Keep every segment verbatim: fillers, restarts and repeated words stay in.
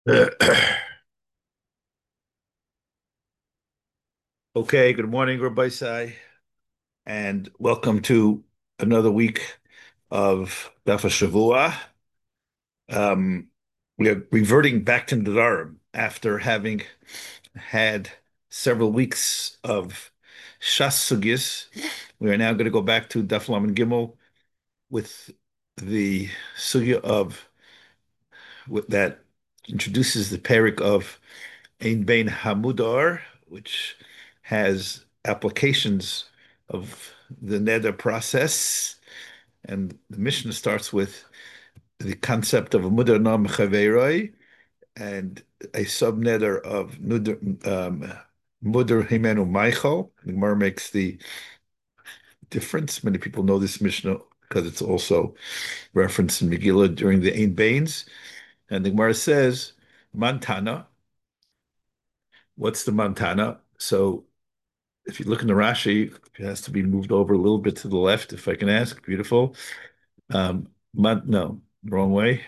Okay, good morning, Rabbi Sai, and welcome to another week of Daf Shavua. Um, we are reverting back to Nedarim after having had several weeks of Shas Sugis. We are now going to go back to Daf Lamed Gimel with the sugya of with, that introduces the parak of Ein Bein Hamudar, which has applications of the neder process. And the Mishnah starts with the concept of a mudar nam chaveroi and a sub neder of nudar, um, mudar himenu Michael. The Gemara makes the difference. Many people know this Mishnah because it's also referenced in Megillah during the Ein Bains. And the Gemara says, Montana. What's the Montana? So if you look in the Rashi, it has to be moved over a little bit to the left, if I can ask. Beautiful. Um, mon no, wrong way.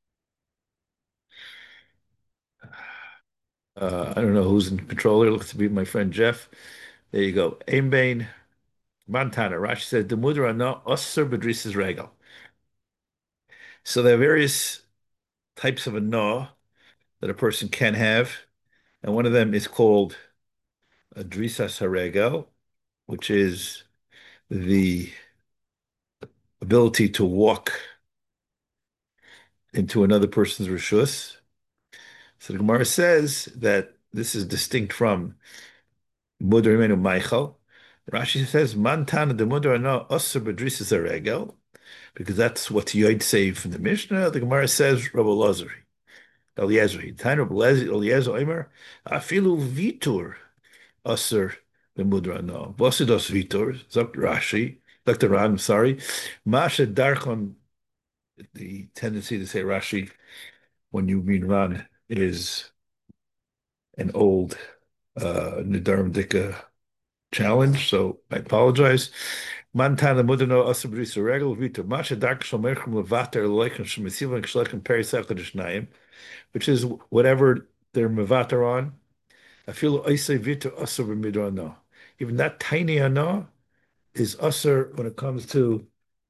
Uh, I don't know who's in control here. Looks to be my friend Jeff. There you go. Aimbain Montana. Rashi says the mudra no osser bedrisas regal. So there are various types of a no that a person can have, and one of them is called a drisas haregel, which is the ability to walk into another person's rishus. So the Gemara says that this is distinct from Mudar Imenu Michael. Rashi says, Mantana de Mudar no Osir Bedrisas Aregel, because that's what Yod say from the Mishnah. The Gemara says, Rabbi Lazari, Eliezer, Tain Rabbi Eliezer Omer, Afilu Vitur Osir the Mudar no. Vosidos Vitur, Zok Rashi, Doctor Ran, sorry. Masha Darkon, the tendency to say Rashi when you mean Ran is an old uh, Nidarim Dika challenge, so I apologize. Mantana Mudano Asabris Regal Vita Masha Dark Shomerchum Levater Leichen Shemisiva and Shlechen Perisachadishnayim, which is whatever they're Mevater on. I feel Isay Vita Asar Midrano. Even that tiny ano is Asar when it comes to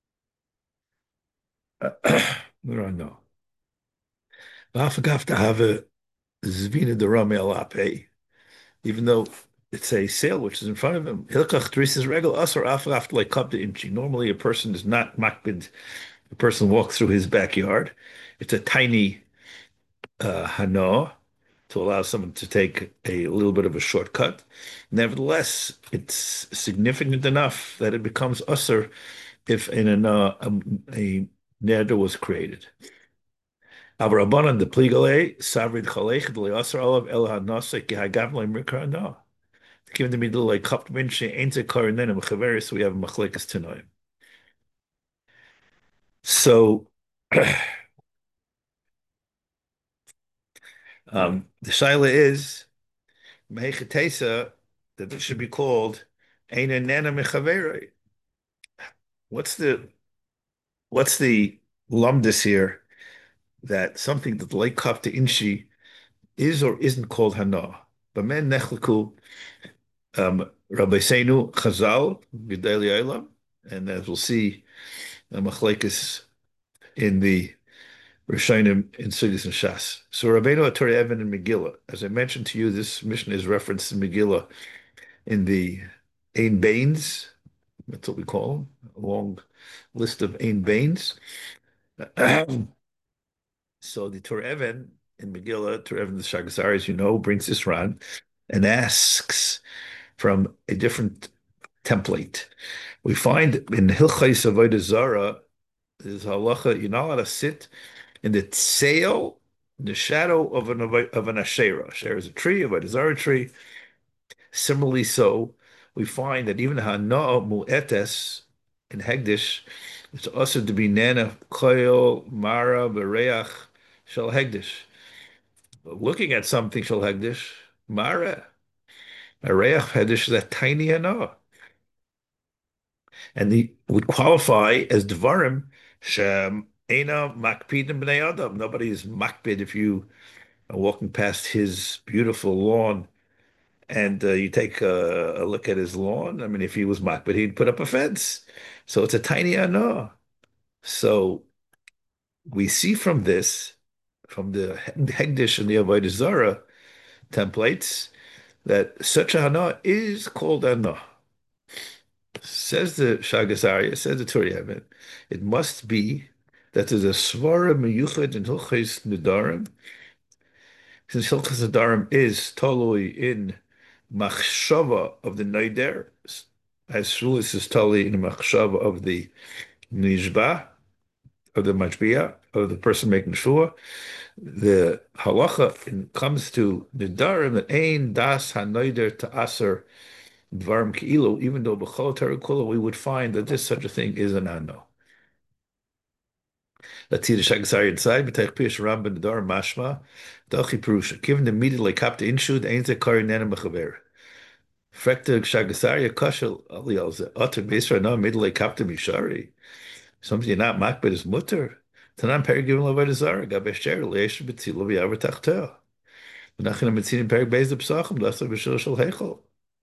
Midrano. Vafagaf to have a Zvina de Ramel Ape. Even though it's a sail which is in front of him. Hilkach Teresa's regal usher after like kapta imchi. Normally, a person is not makbid. A person walks through his backyard. It's a tiny uh, hano to allow someone to take a little bit of a shortcut. Nevertheless, it's significant enough that it becomes usher if in an, uh, a, a neder was created. Avrabanan the pligale savrid chalech the asr olav el hanase ki hagav le mikra no. Given the middle like cup minche ain't a karanenim chaveris, so we have machlekas tanoim. So um, the shaila is mehechatesa that this should be called ein nana mechaveri. What's the what's the lumdus here that something that like cup to inshi is or isn't called hana? But men nechleku um, Rabbi Seinu Chazal Gedali Eilam, and as we'll see, uh, machlekas in the Rishonim in Sugis and Shas. So Rabbeinu Atori Evan in Megillah. As I mentioned to you, this mission is referenced in Megillah in the Ein Bains. That's what we call them. A long list of Ein Bains. So the Torah Evan in Megillah, Torah Evan the Shagasari, as you know, brings this run and asks from a different template. We find in Hilchais Avodah Zara, there's halacha, you're not allowed to sit in the tseil, the shadow of an of an ashera. Ashera is a tree, a Avodah tree. Similarly, so we find that even hana mu'etes in Hegdish, it's also to be nana koil mara bereach shel Hegdish. Looking at something shel Hegdish, mara bereach Hegdish is a tiny hana, and the would qualify as dvarim shem ena makpidim bnei adam. Nobody is makpid if you uh, walking past his beautiful lawn, and uh, you take a, a look at his lawn. I mean, if he was makbid, he'd put up a fence. So it's a tiny anah. So we see from this, from the Hegdish and the Avodah Zarah templates, that such a hana is called anah. Says the Shagas Aryeh, says the Tur Yemen, it must be that there's a svara meyuchad in Hilchos Nedarim, since Hilchos Nedarim is totally in machshava of the Neider, as Shulis is totally in the machshava of the Nishba, of the Machbia, of the person making shua. The halacha in, comes to Nedarim that ein das haneider to aser dvarim keilu, even though b'chol terakula we would find that this such a thing is an ano. Let's see the Shagasari inside. B'teich pish ram ben Nedarim mashma dachi perusha. Given the immediately kapta inshud ein ze kari nena mechaver. Frekta Shagasari kashel aliyal ze otter beisra no immediately kapta mishari. Something you're not makbid is mutter. Tanan peri given avodah zara gabesher leish b'tzilo v'yaver tachteh. V'nachin ha-metzinim perik beis de psachim l'asar b'shil shel heichel.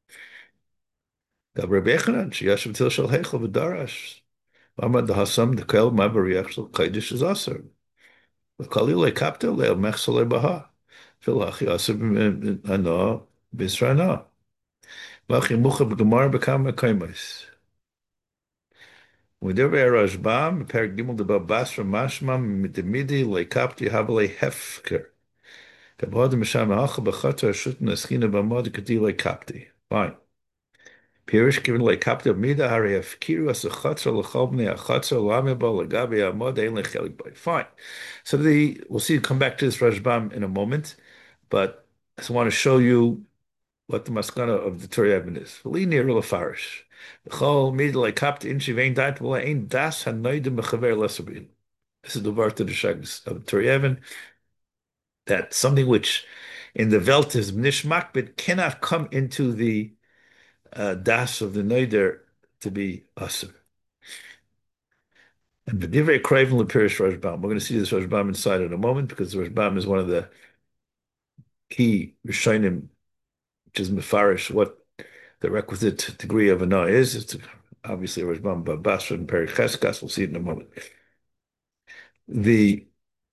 Gab Rabbi Yechanan sheyashav tzil shel heichel v'darash. V'amad dehasam dekel ma b'riach shel kodesh is asar. V'kali lekapta le'el mechsel le'baha. V'lachi asar b'ano b'israna. V'achi mucha b'gemar b'kam ha'kaimis. Whenever Rashbam, Perik Gimel de Babasra Mashmam Midimidi lekapti havale hefker. Kabod Misham Hacha b'chatar shut neschina b'mod kadi lekapti. Fine. Pirish given lekapti mida hari hefkiru as a chatzar lechalbni a chatzar lameba legabi amod ein lechelik by. Fine. So the we'll see. Come back to this Rashbam in a moment, but I just want to show you what the maskana of the Torah Eben is. Linear lefarish. Chol mid lekapti inchi vein dait v'la ein das hanoidim mechaver lesabin. This is the word to the shags of the Torah Eben, that something which in the Welt is nishmak but cannot come into the uh, das of the Neider to be asur. And v'divrei kraven lepirish Rashbam. We're going to see this Rashbam inside in a moment because the Rashbam is one of the key Rishonim, which is mefarish what the requisite degree of ana is. It's obviously a Rashbam Basra and Perik Cheskas. We'll see it in a moment. The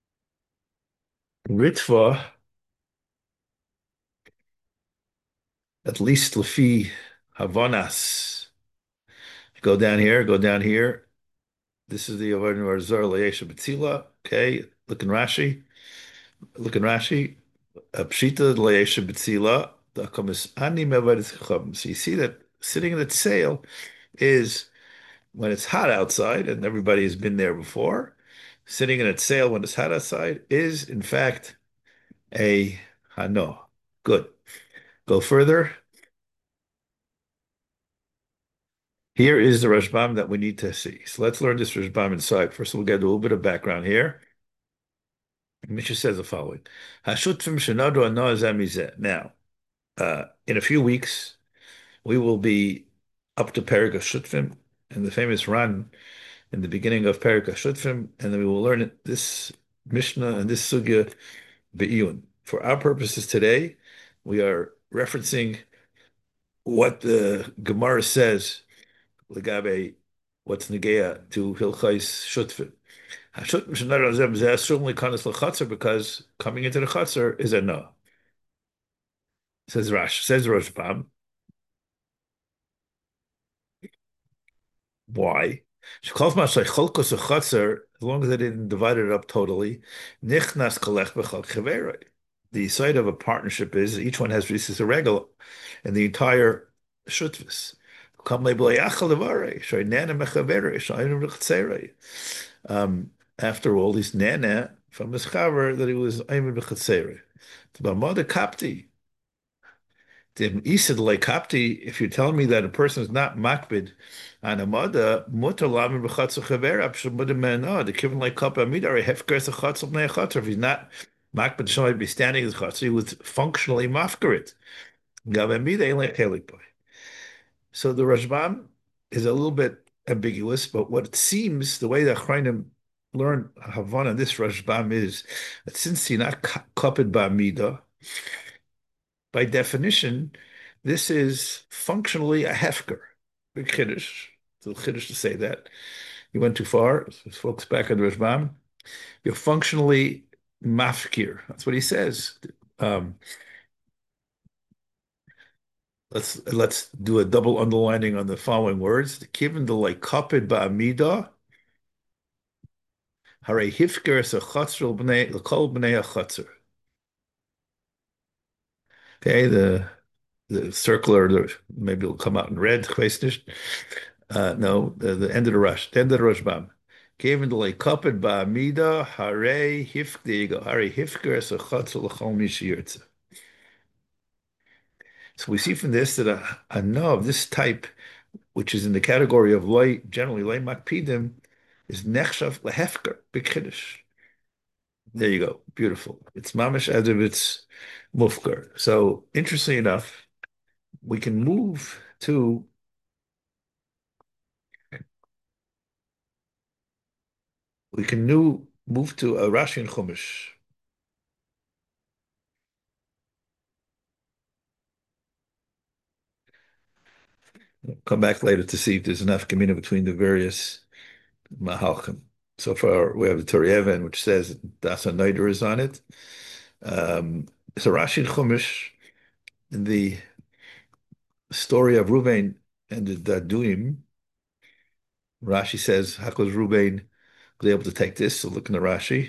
Ritva, at least Lefi Havanas, go down here, go down here. This is the Avodah Zarah Le'esha B'tzila. Okay, look in Rashi. Look in Rashi. Pshita Le'esha B'tzila. So you see that sitting in the sail is when it's hot outside, and everybody has been there before. Sitting in a sail when it's hot outside is, in fact, a hano. Good. Go further. Here is the Rashbam that we need to see. So let's learn this Rashbam inside. First, we'll get a little bit of background here. Mishnah says the following: Hashutfim shenadu ano zamizeh. Now, uh, in a few weeks, we will be up to Perek Shutfim and the famous Ran in the beginning of Perek Shutfim, and then we will learn this Mishnah and this Sugya Be'iyun. For our purposes today, we are referencing what the Gemara says, Legabe, what's Negea to Hilchais Shutfim. Hashutfim shenadu ano zamizeh certainly kanas l'chatzar because coming into the chatzar is a no. Says Rash, says Rashbam. Why? As long as they didn't divide it up totally, the side of a partnership is each one has risis a regal, and the entire shutvis. Um, after all, this nana from his chaver that he was aimed b'chatzere. The mother kapti. If you're telling me that a person is not makbid on a mother, mutar lamed b'chatzar chaver, abshel mena, the given like cup amidar hefker the chatzar bnei chatzar. If he's not makbid, somebody be standing in the chatzar, he was functionally mafkarit. Gav amida ain't like helik boy. So the Rashbam is a little bit ambiguous, but what it seems, the way the Achrayim learn Havana, this Rashbam is that since you're not copied by Mida, by definition, this is functionally a hefker. Big chiddush. It's a chiddush to say that. You went too far. Let's focus back on the Rashbam. You're functionally mafkir. That's what he says. Um, let's let's do a double underlining on the following words. Given the like kapid ba'amida, hare hifker sachatzer b'nei l'kol b'nei achatzer. Okay, the the circular, the, maybe it'll come out in red. Uh, no, the, the end of the rush, the end of the Rashbam. Given the like kapid ba'amida, hare hif. There you go. Hare hifker sachatzer l'chol mishiyirtza. So we see from this that a, a no of this type, which is in the category of light, generally light makpidim, is nechshav lehefker, big chiddush. There you go, beautiful. It's mamish as if it's mufkar. So interestingly enough, we can move to we can new move to a Rashi and Chumash. Come back later to see if there's enough communion between the various mahalchim. So far, we have the Torah Even, which says Dasa Neider is on it. Um, so Rashi and Chumash, in the story of Ruvain and the Daduim, Rashi says, how was Ruvain was able to take this? So look in the Rashi.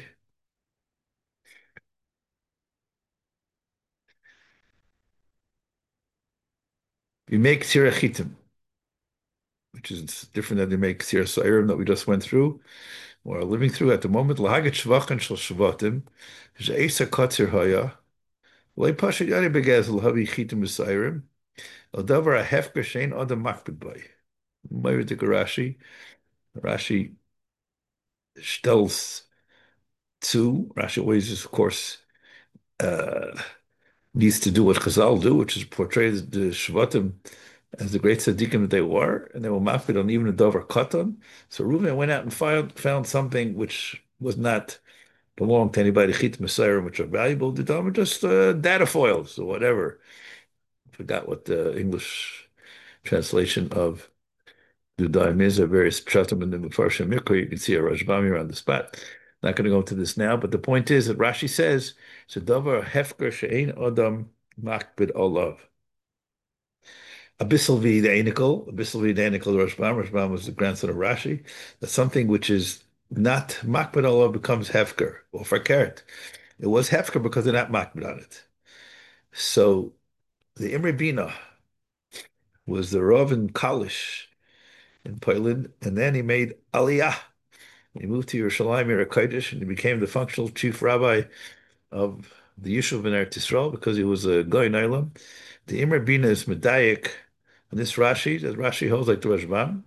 You make Sirah Chitim, which is different than they make Sirah Sa'irim that we just went through, or are living through at the moment. Lahaget Shvachan Shal Shvatim, She'esa Katzir Haya, Lei Pashat Yani Begaz Lahavi Chitim Sa'irim, El Davar HaHefker Shein Adam Makbid Bay. Mayridik Rashi, Rashi stells zu. Rashi always is, of course, uh, needs to do what Chazal do, which is portray the Shvatim as the great tzaddikim that they were, and they were mafkid on even a dover katan. So Reuven went out and found, found something which was not belonged to anybody, chit messiah, which are valuable to them, just uh, data foils or whatever. I forgot what the English translation of Dudaim is, or various pshatim in the Mefarshim Mikra. You can see a Rashbami around the spot. Not going to go into this now, but the point is that Rashi says, "So davar hefker she'ein adam makbid olav." Abyssal v. the Anikel, Abyssal v. the Anikel, Rashbam. Rashbam was the grandson of Rashi. That something which is not makbid olav becomes hefker or fakert. It was hefker because they're not makbid on it. So the Imre Bina was the Rav in Kalish in Poland, and then he made Aliyah. He moved to Yerushalayim, Yer Kodesh, and he became the functional chief rabbi of the Yishuv in Eretz Yisrael because he was a Goy Nailam. The Imre Bina is Medayik, and this Rashi, that Rashi holds like the Rashbam.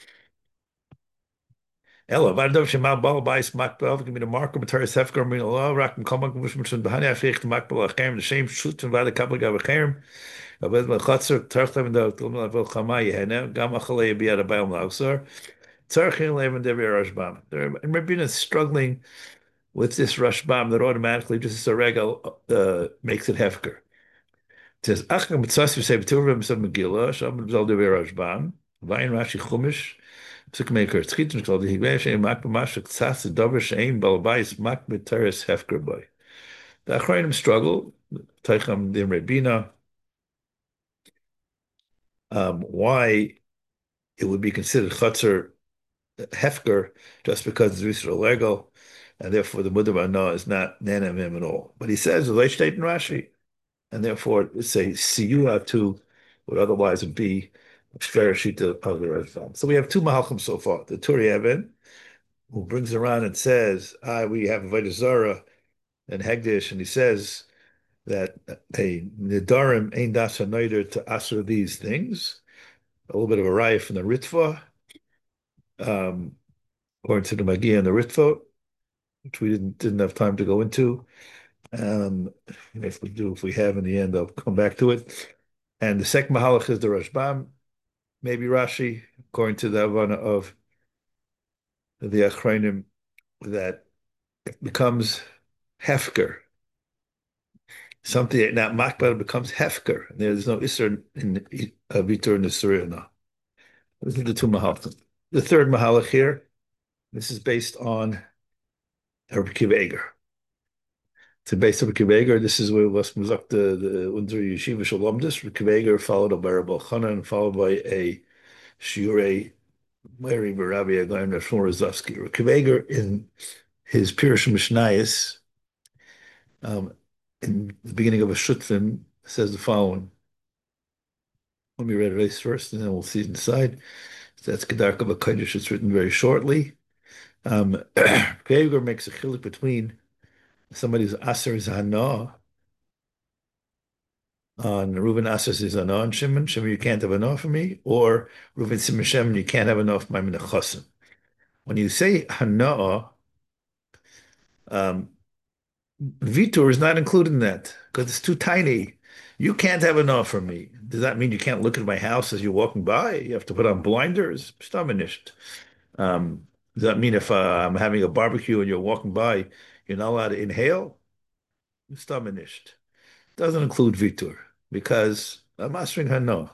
Ella, Vardov Shema Bal Bais Makbel, give me the marker, Matar Sefgar, Min Allah, Rakim Kamak, Mushmutun, Bahani Afrik, Makbel, Achem, the same shoot and Vada Kabak of Achem, Abed Malchatzer, Tarchem, and the Tumlavel Kamai, Hene, Gamachale, Biada Bail Nausar, Tarchin, Levin, Devi Rashbam. And Rabin is struggling with this Rashbam that automatically, just as a regal, uh, makes it Hefker. It says, Achim Mitzvah, say, B'Turvim, Sab Megillah, Shabbat Zal Devi Rashbam, Vayin Rashi Chumash, Psikmaker, Tzchitn called the Higveh Shein Mak B'Mashak Tzas the Dover Shein Balabais Mak B'Teres Hefker Boy. The Achrayim struggle. Teicham Dim Rebina. Um, why it would be considered Chatzar Hefker just because it's Yisrael legal, and therefore the Mudar no is not Nanem him at all. But he says the state in Rashi, and therefore it's a Siyua to would otherwise be Shverashita of the Red. So we have two Mahalchim so far. The Turi Even, who brings around and says, ah, we have Avodah Zarah and Hegdish, and he says that a Nidarim ain't das hanoider to answer these things. A little bit of a riot from the Ritva, um, according to the Magia and the Ritva, which we didn't didn't have time to go into. Um, if we do, if we have in the end, I'll come back to it. And the second Mahalach is the Rashbam, maybe Rashi, according to the Havana of the Achrayim. that becomes hefker. Something that makbar becomes hefker. There's no isser in uh, vitur in the surah now. Those are the two mahalachim. The third mahalach here, this is based on Rabbi Akiva Eiger. It's based on Rabbi Akiva Eiger. This is where was muzak the the under yeshiva shalomdis. Rabbi Akiva Eiger followed up by Rabbi Chanan, followed by a shiurei Mary Rabbi Agaim Rashon Rozovsky. Rabbi Akiva Eiger in his Pirush Mishnayos, um, in the beginning of a shutfin, says the following. Let me read it first, and then we'll see it inside. So that's Kedarka B'Kodesh. It's written very shortly. Um, Gregor makes a chiluk between somebody who's aser zana on Reuben aser zana on Shimon. Shimon, you can't have enough for me, or Reuben Simon Shimon, you can't have enough my menachasim. When you say hana, um, vitur is not included in that because it's too tiny. You can't have enough for me. Does that mean you can't look at my house as you're walking by? You have to put on blinders? Stamenisht. Um, does that mean if uh, I'm having a barbecue and you're walking by, you're not allowed to inhale? Stamenisht. Doesn't include vitur because I'm asking her no.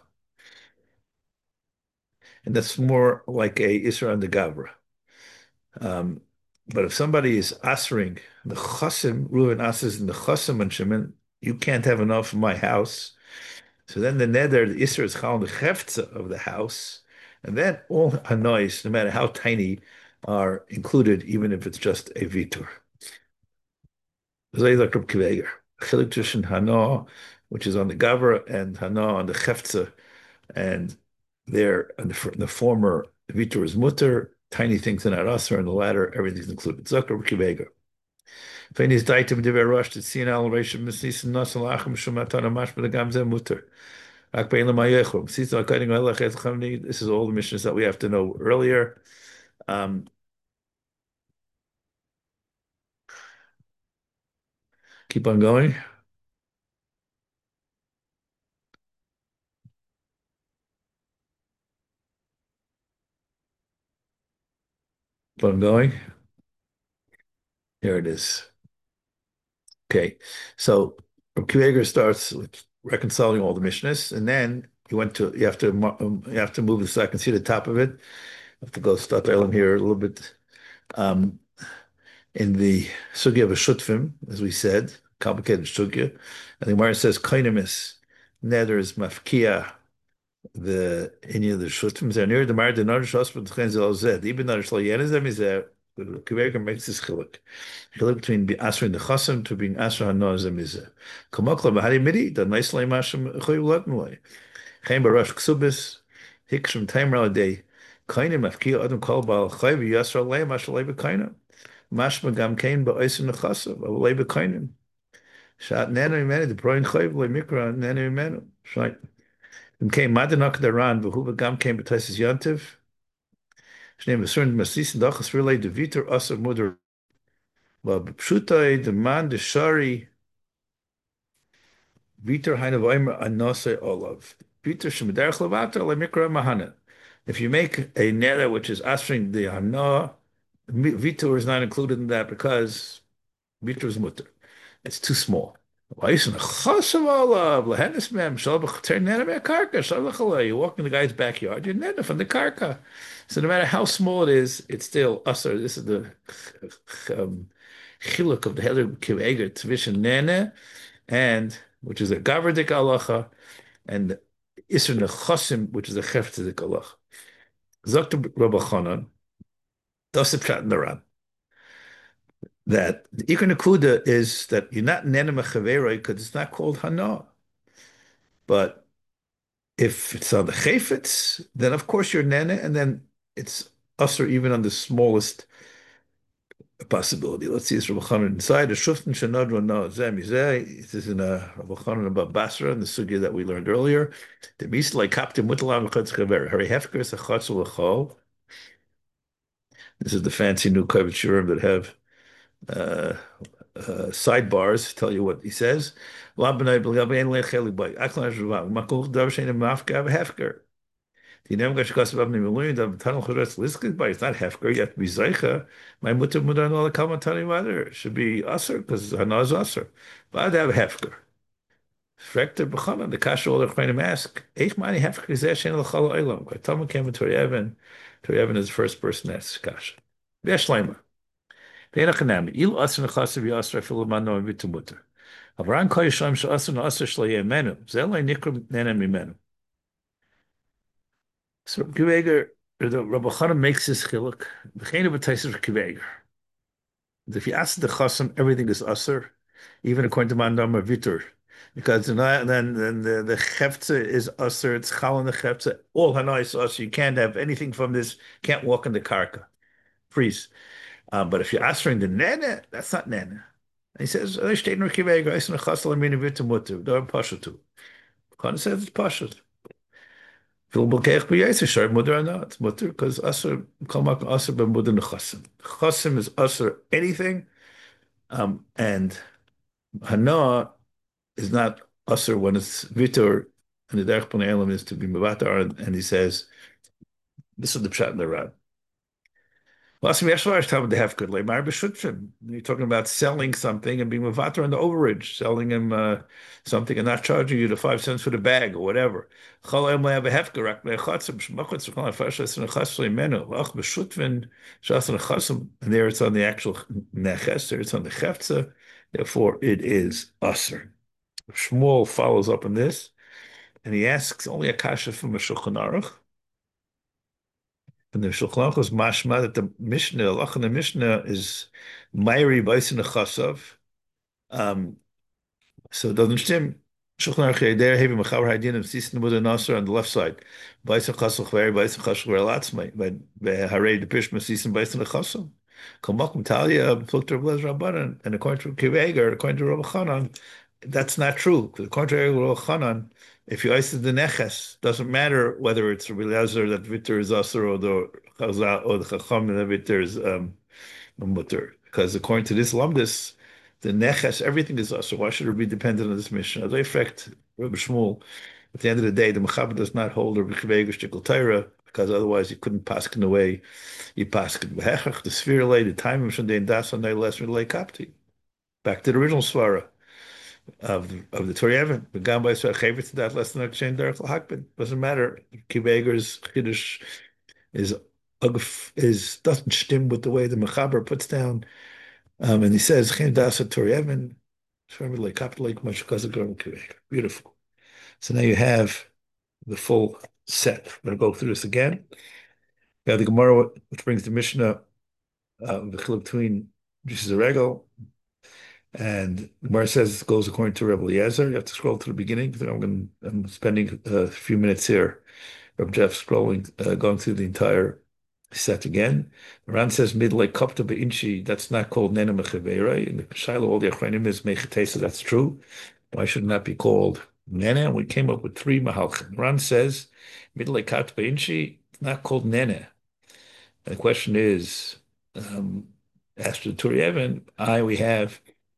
And that's more like a Isra and the Gavra. Um, but if somebody is asering the chasim, Reuven asers in the chasim and Shimon, you can't have enough in my house. So then the neder, the Isra is chal the cheftza of the house, and then all hanois, no matter how tiny, are included, even if it's just a vitur. Zay like Reb Kiva Chilik Tushin hana, which is on the gavra, and hana on the cheftza, and there, and the, the former vitur is mutter. Tiny things in arasar, and the latter, everything's included. Zakar Reb Kiva Eiger. Fenis daitim diver rosh to see an elevation misnis and nasal achim shumatan amash b'dagam zeh mutter. This is all the missions that we have to know earlier. Um, keep on going. Keep on going. Here it is. Okay, so Kieger starts with reconciling all the missions, and then you went to you have to um, you have to move so I can see the top of it. I have to go start Elam here a little bit. Um, in the sugya of a shutfim, as we said, complicated sugya, and the Gemara says kainamis, neder is mafkia, the any of the shutfim are near the mar the nar shas but chen zel zed even nar shlo yen zem is a kveger makes this chiluk chiluk between be asra the chasam to being asra no zem is a kamakla bahari midi the nice lay masham khoy lat moy chen barash ksubis hikshim timer day kainim afki adam kol bal khayv yasra lay mash lay be kainim mashma gam kain ba oisin the chasam lay be kainim shat nanu menu the broin khayv lay mikra nanu menu right. Okay, Madanak Daran, Vahuba Gam came Batasis Yantiv. His name is certain Masis and Dachas relay the Vitor Asa Mudar. Well, Pshutai, the man, the Shari, Vitor Hainavaimer, Anose Olav. Vitor Shemidarch Lavata, Lemikra Mahana. If you make a nera which is answering the Hana, Vitor is not included in that because Vitor is mutter. It's too small. You're walking in the guy's backyard, you're neta from the karka. So no matter how small it is, it's still usher. This is the um, chiluk of the Heller Kiveger Tvishin Nene, and which is a Gavardik alacha, and Isser Nechasim, which is a Cheftedik alacha. Zakta Rabba Chanan, Dosip Chat Naran. That the Ikar Nakuda is that you're not Nene Mechaveroi because it's not called Hana. But if it's on the Chayfetz, then of course you're Nene, and then it's usher even on the smallest possibility. Let's see, it's Rabbi Chanan inside. A Shuftin Shanadra no Zem Yizeh. This is in a Rabbi Chanan about Basra and the sugya that we learned earlier. The Mis like Kaptim Mutalam Chutz Chaver. Hari Hefker is a Chatzul Achol. This is the fancy new Kavit Shurim that have uh, uh, sidebars tell you what he says. Die nehmen gash gas abni miluim da tunnel chudas listed by it's not hefker. You have to be zeicha. My mutter mutter and all the kamatani mother should be usher because hana is usher. But I have hefker. Frekter b'chana the kasha all the chayim ask. Eich mani hefker is eshen l'chal olam. By Talmud came to Toriyavin. Toriyavin is the first person that's kasha. V'yashleima. V'enachanami. Il usher nechasav yasser afilu mano vitu mutter. Avran kol yishlam she'asr na'asr shlo yemenu. Zelay nikra nena mimenu. So Kiveger, the Rabbi Chana makes this chiluk. B'chein b'taiser Kiveger. If you ask the chasam, everything is aser, even according to Mandam Vitur. Because then, then, then the, the chefza is aser, it's chal in the chefza, all hana is aser. You can't have anything from this, can't walk in the karka. Freeze. Um, but if you're answering the nene, that's not nene. He says, "I stayed in Kiveger, I said, chasal aminu vitu mutu, don't pasha tu." Chana says it's pasha. Fil b'keich b'yetzer shar mutter or not. It's mutter because aser kol makom aser b'mutter nechasim. Chasim is aser anything, um, and hana is not aser when it's vitor, and the derech b'nei elam is to be mevatar, and, and he says this is the pshat in the Rad. You're talking about selling something and being mavatar on the overage, selling him uh, something and not charging you the five cents for the bag or whatever. And there it's on the actual neches, there it's on the chefza, therefore it is aser. Shmuel follows up on this, and he asks only a kasha from a Shulchan Aruch. And the Shulchan Aruch is mashma that the Mishnah, Allah in the Mishnah is Mayri Baisin Chasav. Um, so it doesn't stem. Shulchan Aruch there having Mechaber Hadin of Sisin Muda Nasser on the left side. Baisin Chasav Chveri Baisin Chasav Chveri Latzmai. But Harei the Pishma Sisin Baisin Chasav. Kalmakum Talia Plukter Blaz Rabbanan. And according to Kiveger, according to Rabbi Chanan, that's not true. According to Rabbi Chanan, if you ice the neches, doesn't matter whether it's Rabbi Eliezer that vitter is aser or the chazal or the chacham that vitter is um, mutter. Because according to this lumdis, the neches, everything is aser. Why should it be dependent on this mission? As I fact, Rabbi Shmuel, at the end of the day, the mechaber does not hold Rabbi Chivega Shtikl Torah because otherwise he couldn't pass in a way. He passed in the sphere lay, the time of Shandain Das on less relay kapti. Back to the original svara of the, of the Torah Evan. The Gamba is favorite to that less than a chain derech lahakbid. Doesn't matter. Kiveger's chiddush is is doesn't stim with the way the Mechaber puts down, um, and he says chain dasa Torah Evan. Like like much because of Kiveger. Beautiful. So now you have the full set. I'm going to go through this again. We have the Gemara, which brings the Mishnah, uh, the chiluk between Rishis Regel. And Gemara says it goes according to Rebbe Eliezer. You have to scroll to the beginning. I'm going. I'm spending a few minutes here. Reb Jeff scrolling, uh, going through the entire set again. Ran says midlay kapta be'inchi. That's not called nena mechavera. In the Shiloh, all the achronim is mechatesa. That's true. Why should it not be called nena? We came up with three mahalchim. Ran says midlay kapta be'inchi. It's not called nena. And the question is, um, after the Turi Evan, I we have.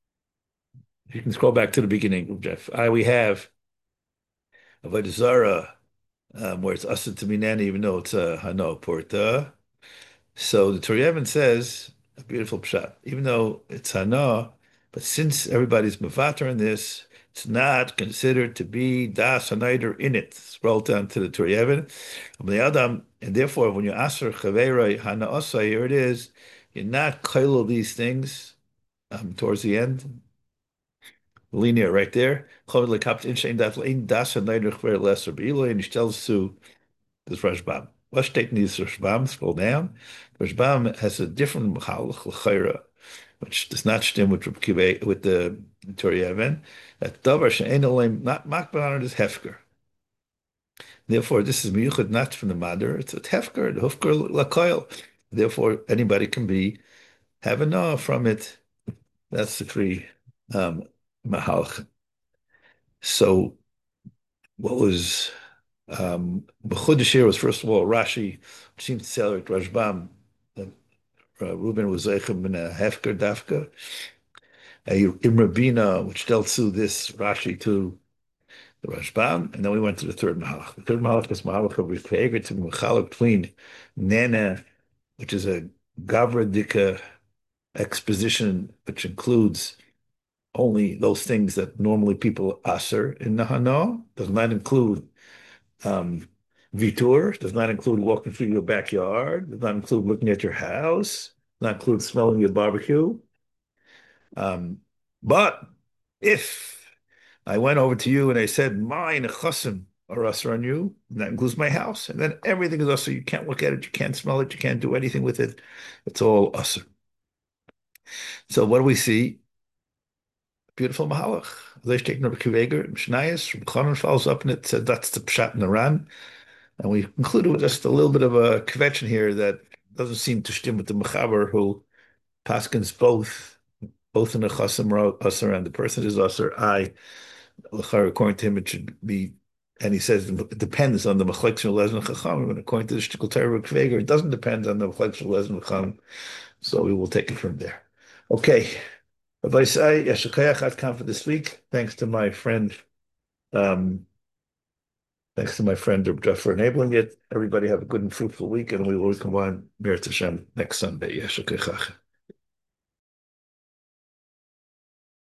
You can scroll back to the beginning, Jeff. I we have Avodah Zarah, um, where it's Asa to Minani, even though it's a uh, Hano Porta. So the Torah Evan says a beautiful pshat, even though it's Hano, but since everybody's Mavatar in this, it's not considered to be Das Hanaider in it. Scroll down to the Torah Evan. And therefore, when you Aser Chavera Hana Asa, here it is, you're not kailo these things um, towards the end. Linear right there. And he tells to this Rashbam. Let's take these Rashbam, scroll down. Rashbam has a different Machalach, which does not stem with with the Torah Yavin. That Davar She'en Olam, not Makbar is Hefker. Therefore, this is Miyuchad not from the mother, it's a Hefker, the Hufker Lakoil. Therefore, anybody can be have a no from it. That's the three um, Mahalch. So what was um B'chudeshir was first of all Rashi, which seems to celebrate Rashbam, that uh, Reuben was Zeichem in a Hefker Dafka. A Im Rabina, which dealt to this Rashi too, the Rashbam, and then we went to the third Mahalach. The third Mahalach is Mahalach of Rifeger to Machalach between Nana, which is a Gavradika exposition, which includes only those things that normally people assur in Nahano, does not include um, Vitur, does not include walking through your backyard, does not include looking at your house, does not include smelling your barbecue. Um, but if I went over to you and I said, my nechasim are usher on you, and that includes my house, and then everything is usher. You can't look at it, you can't smell it, you can't do anything with it. It's all usher. So what do we see? Beautiful Mahalach. Leish taking Rabbi Kiveger, Mishnayos, from Chanan follows up and it said that's the Pshat in the Ran. And we concluded with just a little bit of a kvetch here that doesn't seem to stim with the Mechaber who paskins both, both in the Chasim Asr and the person is Asr. I, according to him, it should be, and he says it depends on the Mechlekes Lezen Chacham. And according to the Shtikl Torah Kveger, it doesn't depend on the Mechlekes Lezen Chacham. So we will take it from there. Okay. Rabbi Say, Yeshakayach had come for this week. Thanks to my friend, um, thanks to my friend for enabling it. Everybody have a good and fruitful week, and we will reconvene Mir Hashem next Sunday. Yeshakayach.